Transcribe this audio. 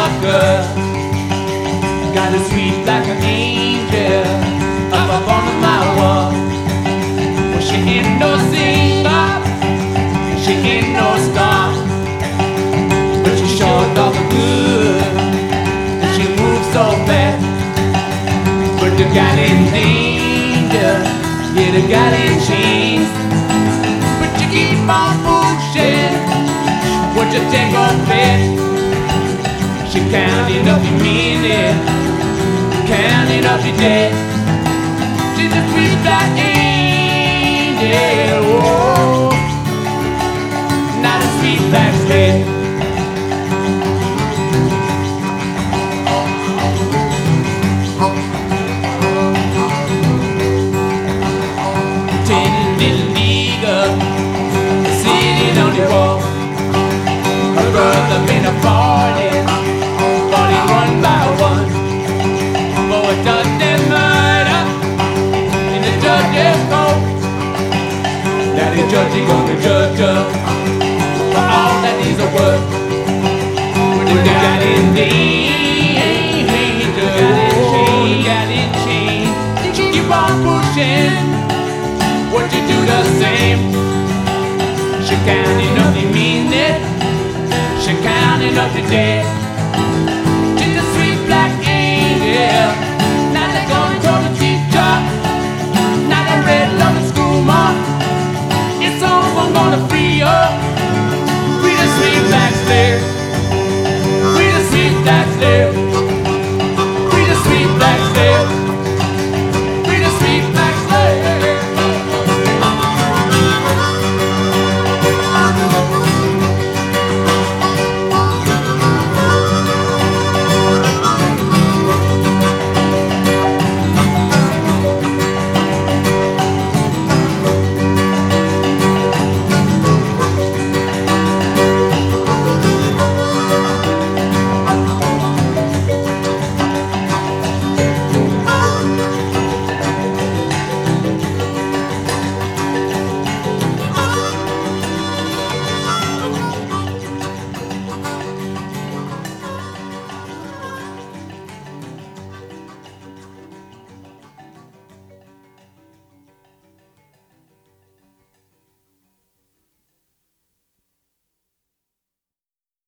a girl, got a sweet like an angel up on my wall. Well, she ain't no singer, she ain't no star, but she sure does good, and she moves so fast. But the gal in danger, yeah, the gal in chains. But you keep on pushing, what you take on bed. She counting up your minute, counting up your day. She's a sweet black angel, oh, not a sweet black slave. Ten little niggas sitting on the wall. Her brother been a falling one by one. For a judge's murder in the judge's court. Now the judge is gonna judge her for all that is a worth. With the gal in danger, gal in chains. Keep on pushing, what you do the same. She counting up the minute, she counting up the day.